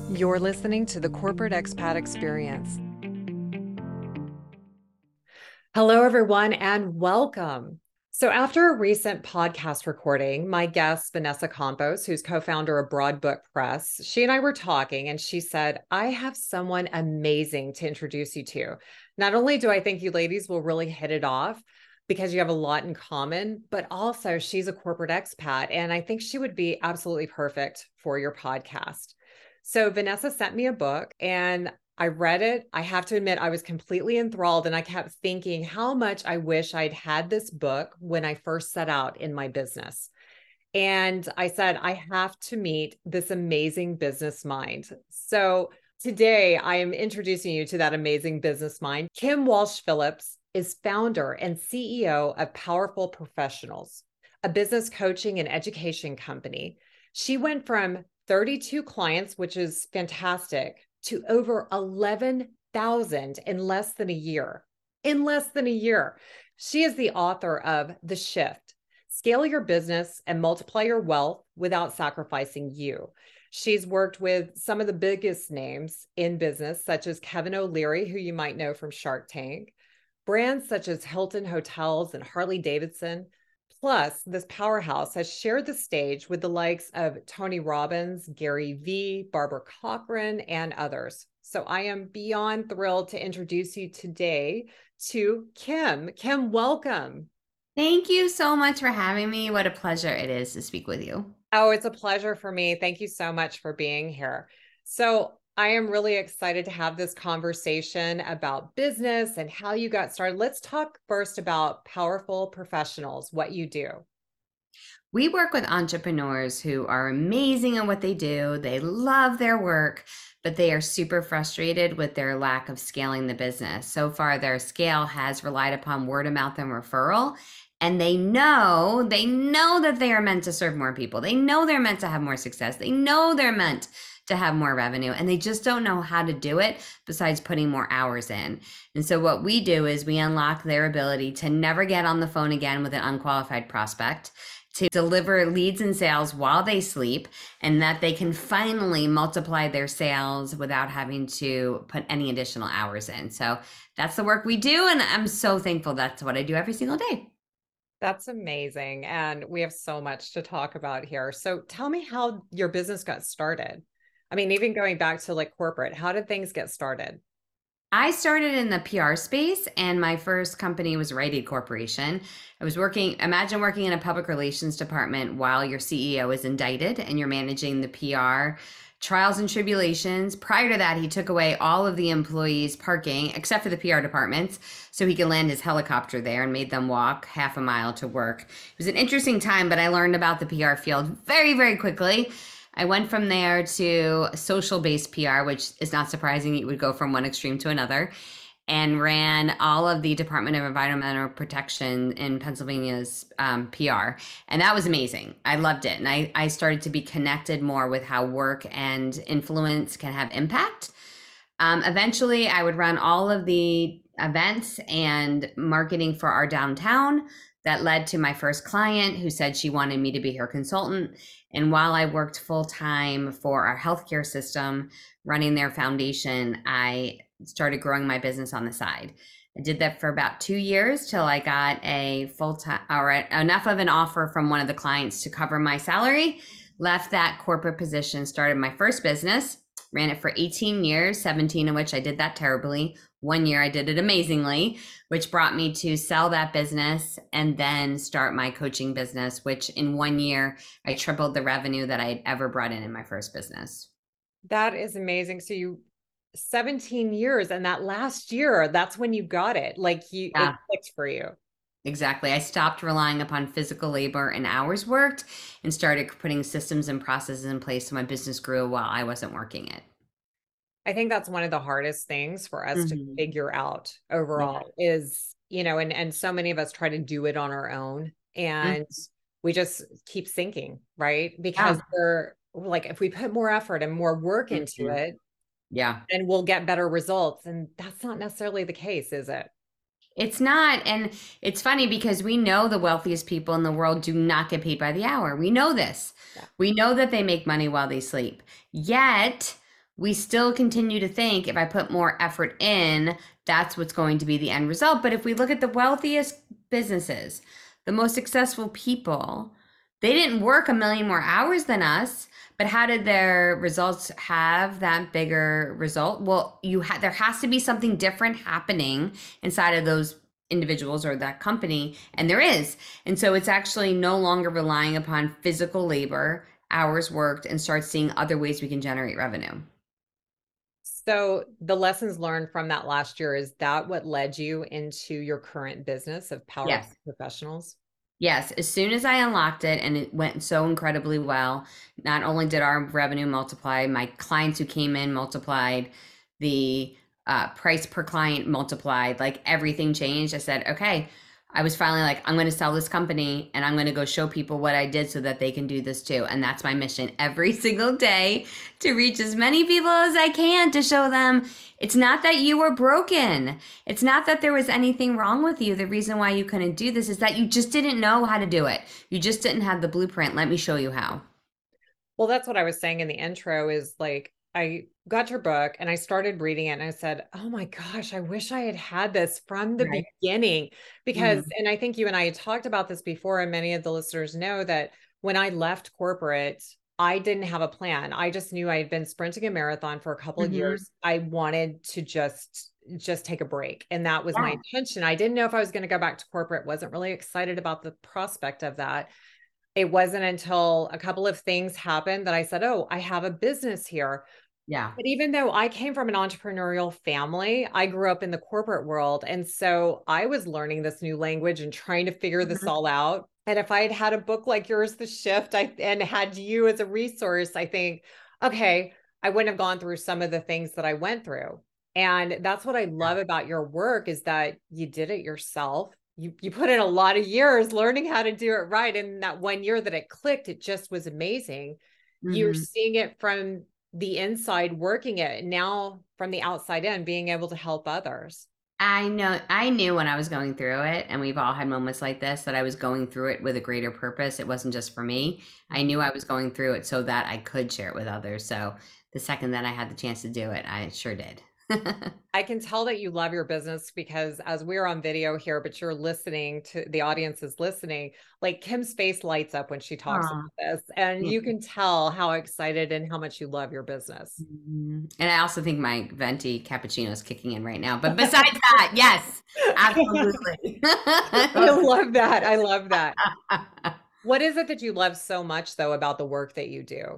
You're listening to the Corporate Expat Experience. Hello, everyone, and welcome. So, after a recent podcast recording, my guest, Vanessa Campos, who's co founder of Broadbook Press, she and I were talking, and she said, I have someone amazing to introduce you to. Not only do I think you ladies will really hit it off because you have a lot in common, but also she's a corporate expat, and I think she would be absolutely perfect for your podcast. So, Vanessa sent me a book, and I read it. I have to admit, I was completely enthralled, and I kept thinking how much I wish I'd had this book when I first set out in my business. And I said, I have to meet this amazing business mind. So today I am introducing you to that amazing business mind. Kim Walsh Phillips is founder and CEO of Powerful Professionals, a business coaching and education company. She went from 32 clients, which is fantastic, to over 11,000 in less than a year. In less than a year. She is the author of The Shift: Scale Your Business and Multiply Your Wealth Without Sacrificing You. She's worked with some of the biggest names in business, such as Kevin O'Leary, who you might know from Shark Tank, brands such as Hilton Hotels and Harley Davidson. Plus, this powerhouse has shared the stage with the likes of Tony Robbins, Gary Vee, Barbara Corcoran, and others. So I am beyond thrilled to introduce you today to Kim. Kim, welcome. Thank you so much for having me. What a pleasure it is to speak with you. Oh, it's a pleasure for me. Thank you so much for being here. So I am really excited to have this conversation about business and how you got started. Let's talk first about Powerful Professionals, what you do. We work with entrepreneurs who are amazing at what they do. They love their work, but they are super frustrated with their lack of scaling the business. So far, their scale has relied upon word of mouth and referral. And they know that they are meant to serve more people. They know they're meant to have more success. They know they're meant to have more revenue, and they just don't know how to do it besides putting more hours in. And so what we do is we unlock their ability to never get on the phone again with an unqualified prospect, to deliver leads and sales while they sleep, and that they can finally multiply their sales without having to put any additional hours in. So that's the work we do, and I'm so thankful that's what I do every single day. That's amazing. And we have so much to talk about here. So tell me how your business got started. I mean, even going back to like corporate, how did things get started? I started in the PR space, and my first company was Rite Aid Corporation. I was imagine working in a public relations department while your CEO is indicted and you're managing the PR trials and tribulations. Prior to that, he took away all of the employees' parking except for the PR departments so he could land his helicopter there and made them walk half a mile to work. It was an interesting time, but I learned about the PR field very, very quickly. I went from there to social-based PR, which is not surprising. You would go from one extreme to another, and ran all of the Department of Environmental Protection in Pennsylvania's PR. And that was amazing. I loved it. And I started to be connected more with how work and influence can have impact. Eventually, I would run all of the events and marketing for our downtown. That led to my first client who said she wanted me to be her consultant. And while I worked full time for our healthcare system, running their foundation, I started growing my business on the side. I did that for about 2 years till I got a full time or enough of an offer from one of the clients to cover my salary, left that corporate position, started my first business, ran it for 18 years, 17 of which I did that terribly. 1 year I did it amazingly, which brought me to sell that business and then start my coaching business, which in 1 year, I tripled the revenue that I'd ever brought in my first business. That is amazing. So you 17 years, and that last year, that's when you got it. Like it Yeah, clicked for you. exactly. I stopped relying upon physical labor and hours worked and started putting systems and processes in place so my business grew while I wasn't working it. I think that's one of the hardest things for us to Mhm. figure out Yeah. overall is, and so many of us try to do it on our own, Mhm. and we just keep sinking, right? Because Yeah. we're like, if we put more effort and more work into Mhm. it, Yeah. then we'll get better results. And that's not necessarily the case, is it? It's not. And it's funny because we know the wealthiest people in the world do not get paid by the hour. We know this. Yeah. We know that they make money while they sleep. Yet we still continue to think if I put more effort in, that's what's going to be the end result. But if we look at the wealthiest businesses, the most successful people, they didn't work a million more hours than us, but how did their results have that bigger result? Well, there has to be something different happening inside of those individuals or that company, and there is. And so it's actually no longer relying upon physical labor, hours worked, and start seeing other ways we can generate revenue. So the lessons learned from that last year, is that what led you into your current business of Powerful Yes. Professionals? Yes, as soon as I unlocked it and it went so incredibly well, not only did our revenue multiply, my clients who came in multiplied, the price per client multiplied, like everything changed. I said, okay, I was finally like, I'm going to sell this company and I'm going to go show people what I did so that they can do this too. And that's my mission every single day, to reach as many people as I can, to show them it's not that you were broken. It's not that there was anything wrong with you. The reason why you couldn't do this is that you just didn't know how to do it. You just didn't have the blueprint. Let me show you how. Well, that's what I was saying in the intro, is like, I got your book and I started reading it and I said, oh my gosh, I wish I had had this from the Right. beginning. Because, Mhm. and I think you and I had talked about this before, and many of the listeners know that when I left corporate, I didn't have a plan. I just knew I had been sprinting a marathon for a couple of Mhm. years. I wanted to just take a break. And that was my Yeah. intention. I didn't know if I was going to go back to corporate, wasn't really excited about the prospect of that. It wasn't until a couple of things happened that I said, oh, I have a business here. Yeah. But even though I came from an entrepreneurial family, I grew up in the corporate world. And so I was learning this new language and trying to figure this Mhm. all out. And if I had had a book like yours, The Shift, and had you as a resource, I think, okay, I wouldn't have gone through some of the things that I went through. And that's what I love about your work, is that you did it yourself. You put in a lot of years learning how to do it right. And that 1 year that it clicked, it just was amazing. You're Mhm. seeing it from the inside, working it now from the outside in, being able to help others. I knew when I was going through it, and we've all had moments like this, that I was going through it with a greater purpose. It wasn't just for me. I knew I was going through it so that I could share it with others. So the second that I had the chance to do it, I sure did. I can tell that you love your business, because as we're on video here, but you're listening to, the audience is listening, like Kim's face lights up when she talks Aw. about this. And Yeah. you can tell how excited and how much you love your business. Mhm. And I also think my venti cappuccino is kicking in right now. But besides that, yes, absolutely. I love that. I love that. What is it that you love so much, though, about the work that you do?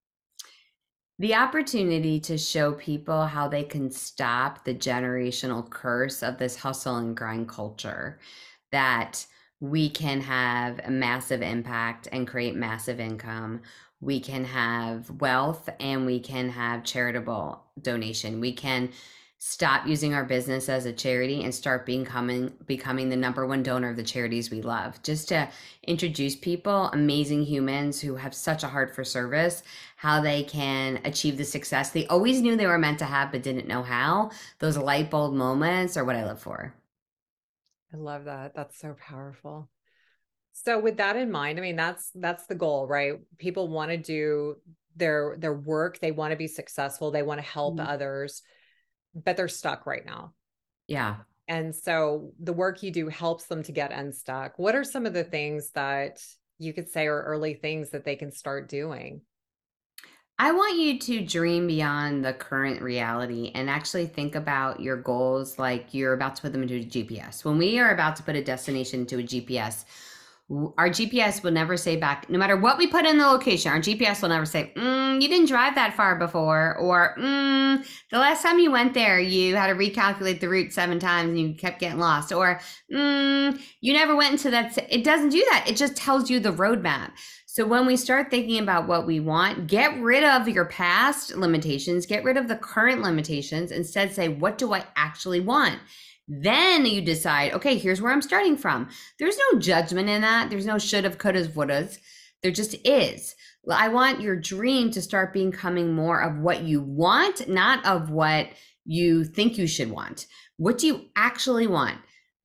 The opportunity to show people how they can stop the generational curse of this hustle and grind culture, that we can have a massive impact and create massive income. We can have wealth and we can have charitable donation. We can stop using our business as a charity and start becoming the number one donor of the charities we love. Just to introduce people, amazing humans who have such a heart for service, how they can achieve the success they always knew they were meant to have but didn't know how. Those light bulb moments are what I live for. I love that. That's so powerful. So with that in mind, I mean, that's the goal, right? People want to do their work, they want to be successful, they want to help Mhm. others, but they're stuck right now. Yeah. And so the work you do helps them to get unstuck. What are some of the things that you could say are early things that they can start doing? I want you to dream beyond the current reality and actually think about your goals like you're about to put them into a GPS. When we are about to put a destination into a GPS, our GPS will never say back, no matter what we put in the location, our GPS will never say, you didn't drive that far before, or the last time you went there, you had to recalculate the route 7 times and you kept getting lost, or you never went into that. It doesn't do that. It just tells you the roadmap. So when we start thinking about what we want, get rid of your past limitations, get rid of the current limitations, instead say, what do I actually want? Then you decide, okay, here's where I'm starting from. There's no judgment in that. There's no should've, could've, would've. There just is. Well, I want your dream to start becoming more of what you want, not of what you think you should want. What do you actually want?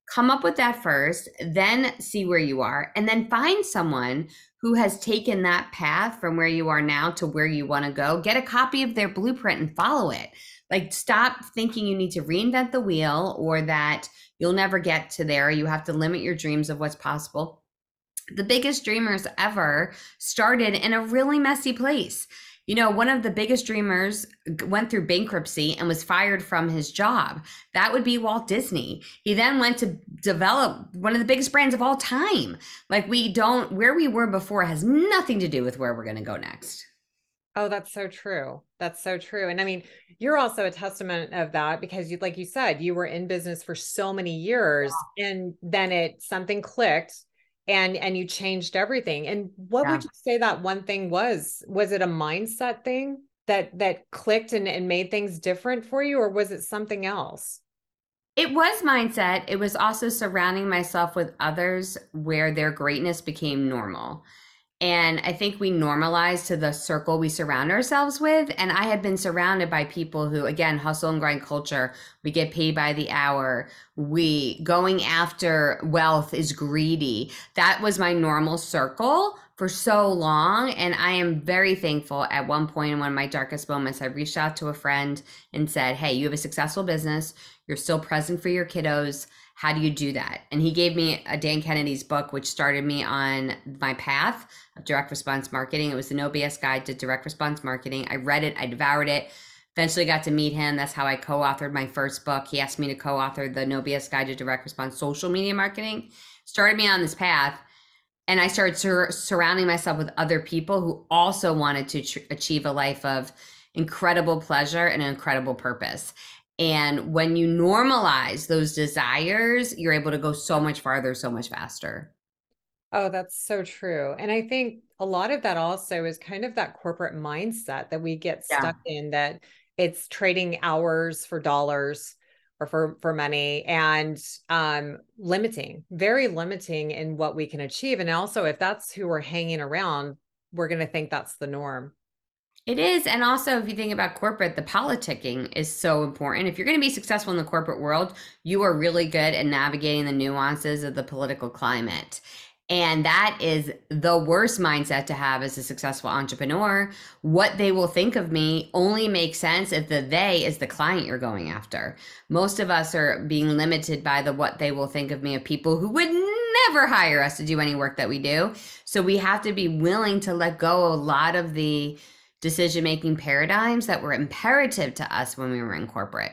Come up with that first, then see where you are, and then find someone who has taken that path from where you are now to where you want to go. Get a copy of their blueprint and follow it. Like, stop thinking you need to reinvent the wheel or that you'll never get to there. You have to limit your dreams of what's possible. The biggest dreamers ever started in a really messy place. You know, one of the biggest dreamers went through bankruptcy and was fired from his job. That would be Walt Disney. He then went to develop one of the biggest brands of all time. Like, where we were before has nothing to do with where we're going to go next. Oh, that's so true. That's so true. And I mean, you're also a testament of that because you, like you said, you were in business for so many years and then something clicked and you changed everything. And what Yeah. would you say that one thing was? Was it a mindset thing that clicked and made things different for you, or was it something else? It was mindset. It was also surrounding myself with others where their greatness became normal. And I think we normalize to the circle we surround ourselves with. And I had been surrounded by people who, again, hustle and grind culture. We get paid by the hour. We going after wealth is greedy. That was my normal circle for so long. And I am very thankful. At one point in one of my darkest moments, I reached out to a friend and said, "Hey, you have a successful business. You're still present for your kiddos. How do you do that?" And he gave me a Dan Kennedy's book, which started me on my path of direct response marketing. It was the No BS Guide to Direct Response Marketing. I read it, I devoured it. Eventually got to meet him. That's how I co-authored my first book. He asked me to co-author the No BS Guide to Direct Response Social Media Marketing. Started me on this path. And I started surrounding myself with other people who also wanted to achieve a life of incredible pleasure and incredible purpose. And when you normalize those desires, you're able to go so much farther, so much faster. Oh, that's so true. And I think a lot of that also is kind of that corporate mindset that we get Yeah. stuck in, that it's trading hours for dollars or for money, and very limiting in what we can achieve. And also, if that's who we're hanging around, we're going to think that's the norm. It is. And also, if you think about corporate, the politicking is so important. If you're going to be successful in the corporate world, you are really good at navigating the nuances of the political climate. And that is the worst mindset to have as a successful entrepreneur. What they will think of me only makes sense if the they is the client you're going after. Most of us are being limited by the what they will think of me of people who would never hire us to do any work that we do. So we have to be willing to let go a lot of the decision-making paradigms that were imperative to us when we were in corporate.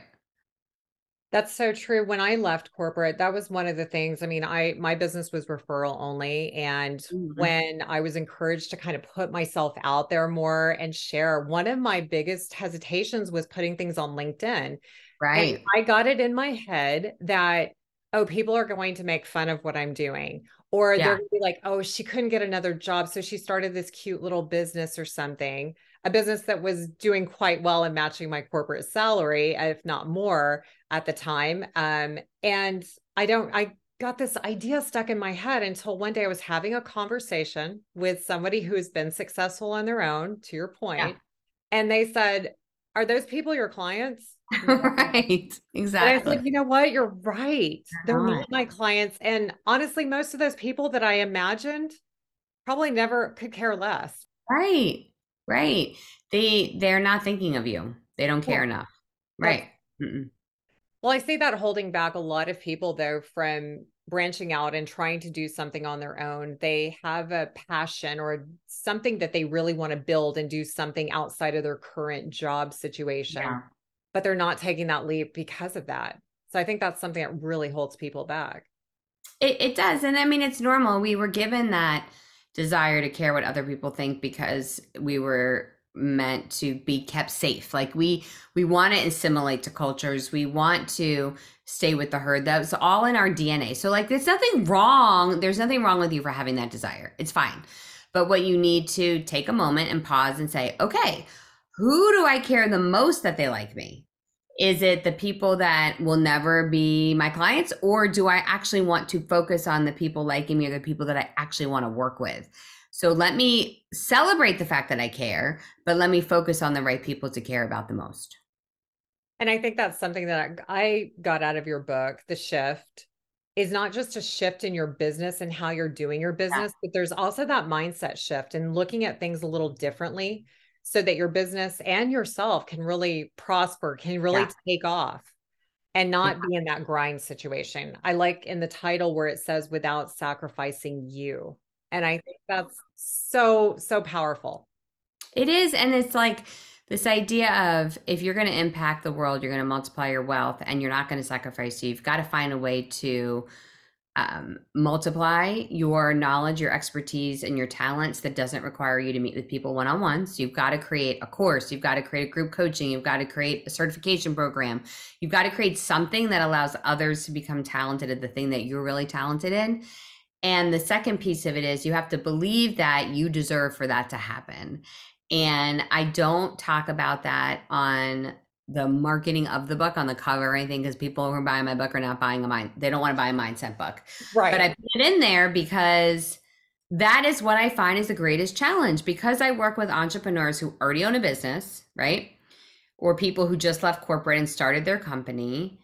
That's so true. When I left corporate, that was one of the things. I mean, my business was referral only. And Mhm. when I was encouraged to kind of put myself out there more and share, one of my biggest hesitations was putting things on LinkedIn. And Right. I got it in my head that, oh, people are going to make fun of what I'm doing. Or they're Yeah. going to be like, oh, she couldn't get another job. So she started this cute little business or something, a business that was doing quite well and matching my corporate salary, if not more at the time. And I got this idea stuck in my head until one day I was having a conversation with somebody who has been successful on their own, to your Yeah. point, and they said, "Are those people your clients?" Right. And I was Exactly. like, you know what? You're right. They're They're not. not my clients. And honestly, most of those people that I imagined probably never could care less. Right. Right. They're not thinking of you. They don't care Well, enough. that's Right. Mm-mm. Well, I see that holding back a lot of people, though, from branching out and trying to do something on their own. They have a passion or something that they really want to build and do something outside of their current job situation, Yeah. but they're not taking that leap because of that. So I think that's something that really holds people back. It does. And I mean, it's normal. We were given that desire to care what other people think because we were meant to be kept safe. Like we want to assimilate to cultures. We want to stay with the herd. That's all in our DNA. So like there's nothing wrong. There's nothing wrong with you for having that desire. It's fine. But what you need to take a moment and pause and say, okay, who do I care the most that they like me? Is it the people that will never be my clients, or do I actually want to focus on the people liking me or the people that I actually want to work with? So let me celebrate the fact that I care, but let me focus on the right people to care about the most. And I think that's something that I got out of your book, The Shift. is not just a shift in your business and how you're doing your Yeah. business, but there's also that mindset shift and looking at things a little differently so that your business and yourself can really prosper, can really Yeah. take off and not be in that grind situation. I like in the title where it says without sacrificing you. And I think that's so, so powerful. It is. And it's like this idea of if you're going to impact the world, you're going to multiply your wealth and you're not going to sacrifice you. You've got to find a way to multiply your knowledge, your expertise, and your talents that doesn't require you to meet with people one on one. So you've got to create a course, you've got to create a group coaching, you've got to create a certification program, you've got to create something that allows others to become talented at the thing that you're really talented in. And the second piece of it is you have to believe that you deserve for that to happen. And I don't talk about that on the marketing of the book on the cover or anything because people who are buying my book are not buying they don't want to buy a mindset book. Right. But I put it in there because that is what I find is the greatest challenge because I work with entrepreneurs who already own a business, right? Or people who just left corporate and started their company.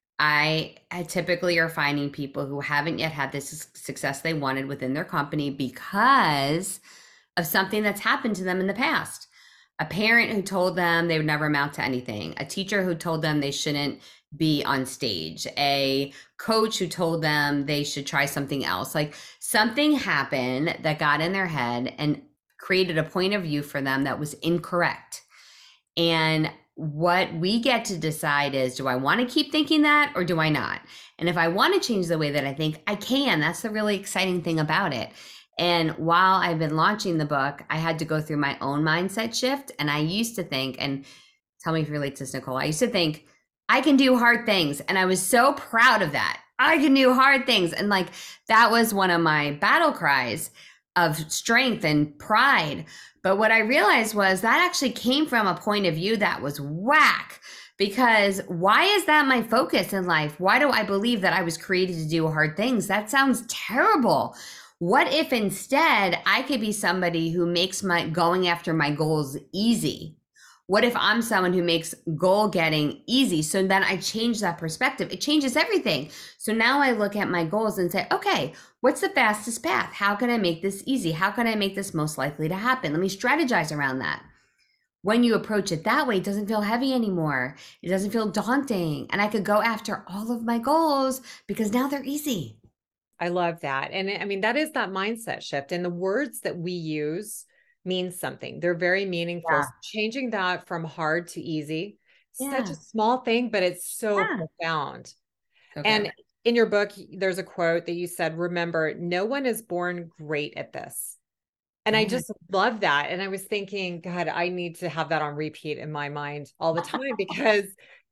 I typically are finding people who haven't yet had this success they wanted within their company because of something that's happened to them in the past. A parent who told them they would never amount to anything, a teacher who told them they shouldn't be on stage, a coach who told them they should try something else. Like something happened that got in their head and created a point of view for them that was incorrect. And what we get to decide is, do I want to keep thinking that or do I not? And if I want to change the way that I think, I can. That's the really exciting thing about it. And while I've been launching the book, I had to go through my own mindset shift. And I used to think, and tell me if you relate to this, Nicole, I used to think I can do hard things. And I was so proud of that. I can do hard things. And like, that was one of my battle cries of strength and pride. But what I realized was that actually came from a point of view that was whack. Because why is that my focus in life? Why do I believe that I was created to do hard things? That sounds terrible. What if instead I could be somebody who makes my going after my goals easy? What if I'm someone who makes goal getting easy? So then I change that perspective. It changes everything. So now I look at my goals and say, okay, what's the fastest path? How can I make this easy? How can I make this most likely to happen? Let me strategize around that. When you approach it that way, it doesn't feel heavy anymore. It doesn't feel daunting. And I could go after all of my goals because now they're easy. I love that. And I mean, that is that mindset shift. And the words that we use mean something. They're very meaningful. Yeah. So changing that from hard to easy, such a Yeah. small thing, but it's so Yeah. profound. Okay. And in your book, there's a quote that you said, remember, no one is born great at this. And I Yeah. just love that. And I was thinking, God, I need to have that on repeat in my mind all the time because,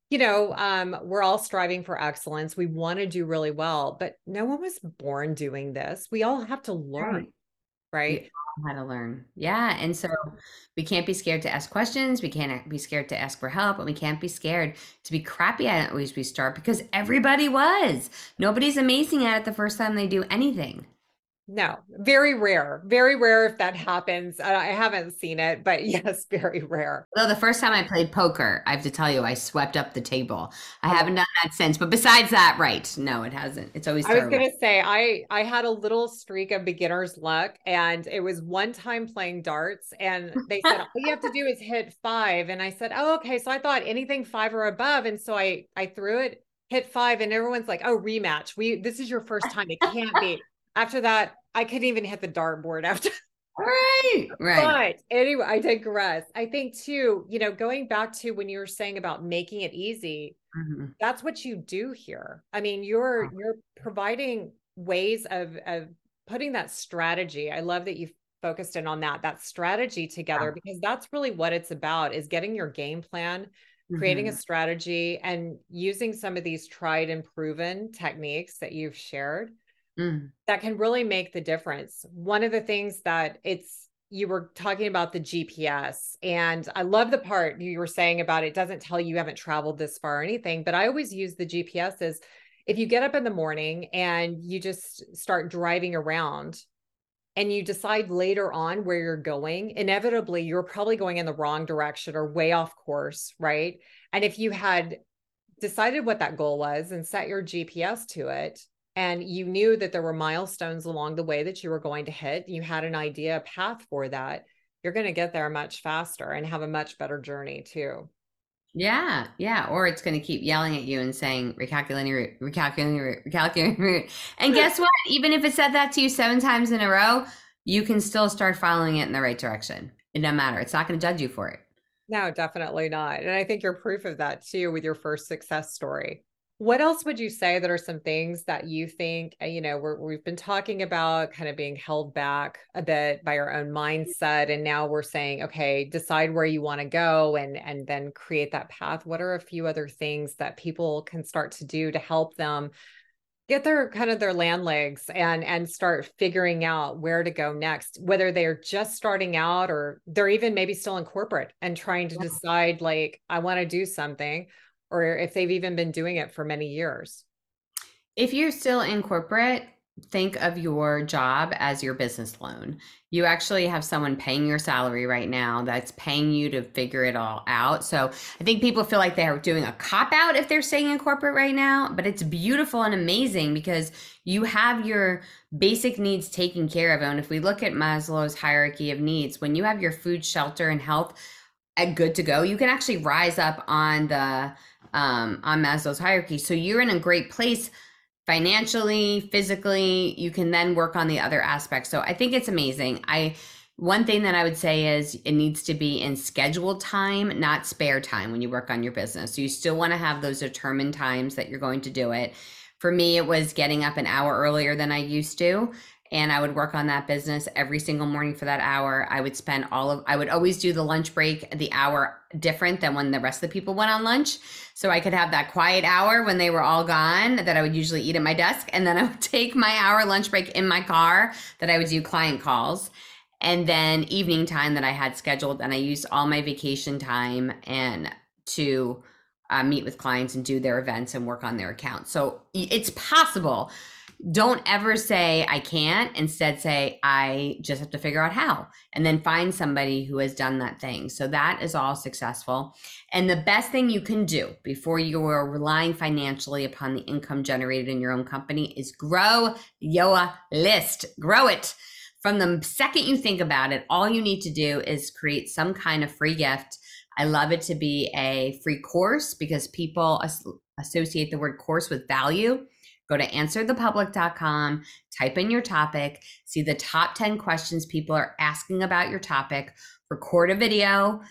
we're all striving for excellence. We want to do really well, but no one was born doing this. We all have to learn, Right. We right? all had to learn. Yeah. And so we can't be scared to ask questions. We can't be scared to ask for help. And we can't be scared to be crappy at it as we start because everybody was. Nobody's amazing at it the first time they do anything. No, very rare if that happens. I haven't seen it, but yes, very rare. Though the first time I played poker, I have to tell you, I swept up the table. I Oh, haven't done that since. But besides that, right. No, it hasn't. It's always I was terrible. going to say, I had a little streak of beginner's luck, and it was one time playing darts, and they said, all you have to do is hit 5. And I said, oh, okay. So I thought anything 5 or above. And so I threw it, hit 5, and everyone's like, oh, rematch. This is your first time. It can't be. After that, I couldn't even hit the dartboard after. Right. Right. But anyway, I digress. I think too, going back to when you were saying about making it easy, Mhm. that's what you do here. I mean, you're providing ways of putting that strategy. I love that you focused in on that strategy together because that's really what it's about is getting your game plan, creating a Mhm. strategy and using some of these tried and proven techniques that you've shared Mm. that can really make the difference. One of the things that you were talking about the GPS, and I love the part you were saying about it doesn't tell you haven't traveled this far or anything, but I always use the GPS as if you get up in the morning and you just start driving around and you decide later on where you're going, inevitably you're probably going in the wrong direction or way off course, right? And if you had decided what that goal was and set your GPS to it, and you knew that there were milestones along the way that you were going to hit, you had an idea, a path for that, you're going to get there much faster and have a much better journey too. Yeah, yeah. Or it's going to keep yelling at you and saying, recalculating route, recalculating route, recalculating route. And guess what? Even if it said that to you 7 times in a row, you can still start following it in the right direction. It doesn't matter. It's not going to judge you for it. No, definitely not. And I think you're proof of that too with your first success story. What else would you say that are some things that you think, we've been talking about kind of being held back a bit by our own mindset. And now we're saying, okay, decide where you want to go and then create that path. What are a few other things that people can start to do to help them get their kind of their land legs and start figuring out where to go next, whether they're just starting out or they're even maybe still in corporate and trying to decide like, I want to do something, or if they've even been doing it for many years? If you're still in corporate, think of your job as your business loan. You actually have someone paying your salary right now that's paying you to figure it all out. So I think people feel like they're doing a cop out if they're staying in corporate right now, but it's beautiful and amazing because you have your basic needs taken care of. And if we look at Maslow's hierarchy of needs, when you have your food, shelter, and health good to go, you can actually rise up on the on Maslow's hierarchy. So you're in a great place financially, physically. You can then work on the other aspects. So I think it's amazing. One thing that I would say is it needs to be in scheduled time, not spare time when you work on your business. So you still want to have those determined times that you're going to do it. For me, it was getting up an hour earlier than I used to. And I would work on that business every single morning for that hour. I would always do the lunch break, the hour different than when the rest of the people went on lunch. So I could have that quiet hour when they were all gone that I would usually eat at my desk. And then I would take my hour lunch break in my car that I would do client calls. And then evening time that I had scheduled, and I used all my vacation time and to meet with clients and do their events and work on their accounts. So it's possible. Don't ever say I can't. Instead say I just have to figure out how, and then find somebody who has done that thing. So that is all successful. And the best thing you can do before you are relying financially upon the income generated in your own company is grow your list. Grow it. From the second you think about it, all you need to do is create some kind of free gift. I love it to be a free course because people associate the word course with value. Go to answerthepublic.com, type in your topic, see the top 10 questions people are asking about your topic, record a video,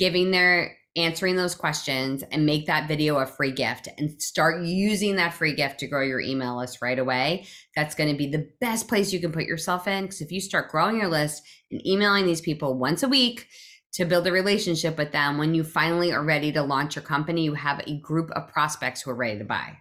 answering those questions, and make that video a free gift and start using that free gift to grow your email list right away. That's going to be the best place you can put yourself in, because if you start growing your list and emailing these people once a week to build a relationship with them, when you finally are ready to launch your company, you have a group of prospects who are ready to buy.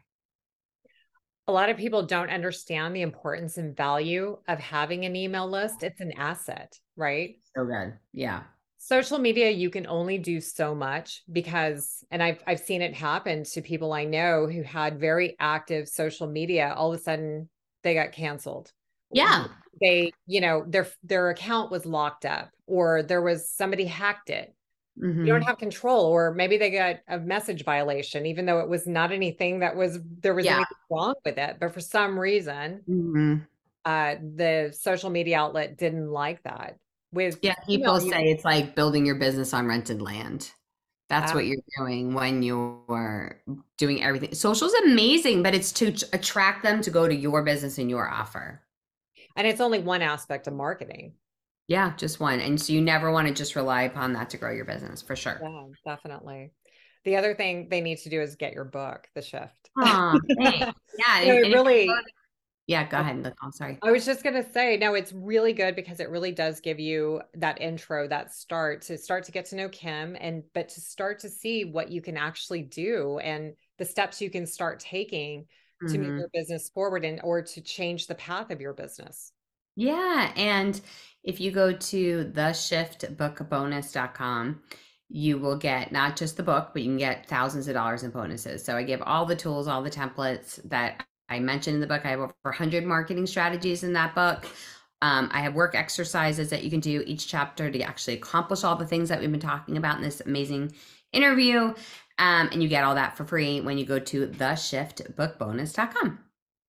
A lot of people don't understand the importance and value of having an email list. It's an asset, right? So good. Yeah. Social media, you can only do so much because, and I've seen it happen to people I know who had very active social media. All of a sudden they got canceled. Yeah. They, their account was locked up, or there was somebody hacked it. You don't have control, or maybe they got a message violation, even though it was not anything there was anything wrong with it. But for some reason, the social media outlet didn't like that. People say it's like building your business on rented land. That's what you're doing when you're doing everything. Social is amazing, but it's to attract them to go to your business and your offer. And it's only one aspect of marketing. Yeah, just one. And so you never want to just rely upon that to grow your business, for sure. Yeah, definitely. The other thing they need to do is get your book, The Shift. Oh, thanks. Yeah. Yeah, go ahead. I'm sorry. I was just going to say, no, it's really good because it really does give you that intro, that start to get to know Kim, but to start to see what you can actually do and the steps you can start taking to move your business forward or to change the path of your business. Yeah. And if you go to theshiftbookbonus.com, you will get not just the book, but you can get thousands of dollars in bonuses. So I give all the tools, all the templates that I mentioned in the book. I have over 100 marketing strategies in that book. I have work exercises that you can do each chapter to actually accomplish all the things that we've been talking about in this amazing interview. And you get all that for free when you go to theshiftbookbonus.com.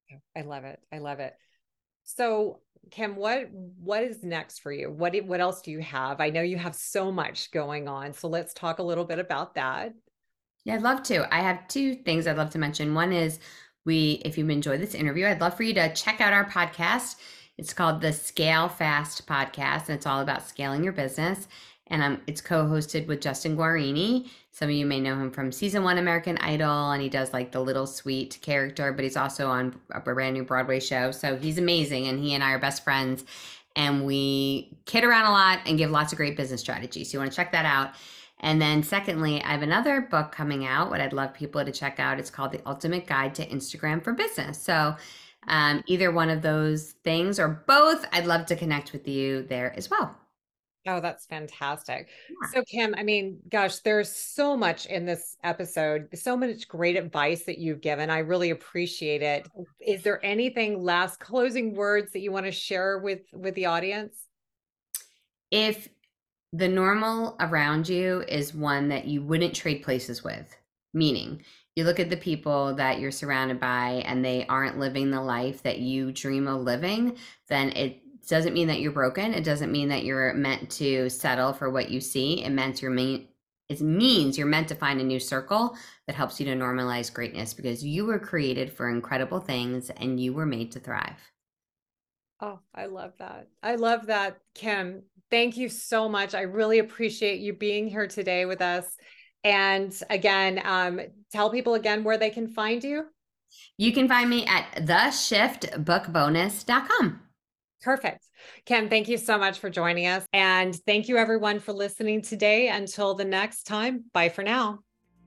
I love it. I love it. So, Kim, what is next for you? What else do you have? I know you have so much going on. So let's talk a little bit about that. Yeah, I'd love to. I have two things I'd love to mention. One is if you've enjoyed this interview, I'd love for you to check out our podcast. It's called the Scale Fast Podcast, and it's all about scaling your business. And it's co-hosted with Justin Guarini. Some of you may know him from season 1 American Idol, and he does like the little sweet character, but he's also on a brand new Broadway show. So he's amazing, and he and I are best friends. And we kid around a lot and give lots of great business strategies. So you want to check that out. And then secondly, I have another book coming out, what I'd love people to check out. It's called The Ultimate Guide to Instagram for Business. So either one of those things or both, I'd love to connect with you there as well. Oh, that's fantastic. Yeah. So Kim, I mean, gosh, there's so much in this episode, so much great advice that you've given. I really appreciate it. Is there anything last closing words that you want to share with the audience? If the normal around you is one that you wouldn't trade places with, meaning you look at the people that you're surrounded by and they aren't living the life that you dream of living, then it doesn't mean that you're broken. It doesn't mean that you're meant to settle for what you see. It means you're meant to find a new circle that helps you to normalize greatness, because you were created for incredible things and you were made to thrive. Oh, I love that. I love that, Kim. Thank you so much. I really appreciate you being here today with us. And again, tell people again where they can find you. You can find me at theshiftbookbonus.com. Perfect. Kim, thank you so much for joining us. And thank you everyone for listening today. Until the next time, bye for now.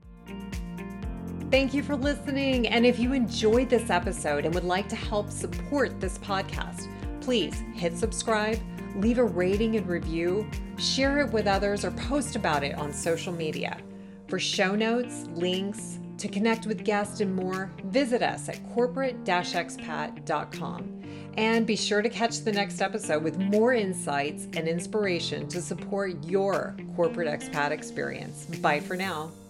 Thank you for listening. And if you enjoyed this episode and would like to help support this podcast, please hit subscribe, leave a rating and review, share it with others, or post about it on social media. For show notes, links, to connect with guests and more, visit us at corporate-expat.com. And be sure to catch the next episode with more insights and inspiration to support your corporate expat experience. Bye for now.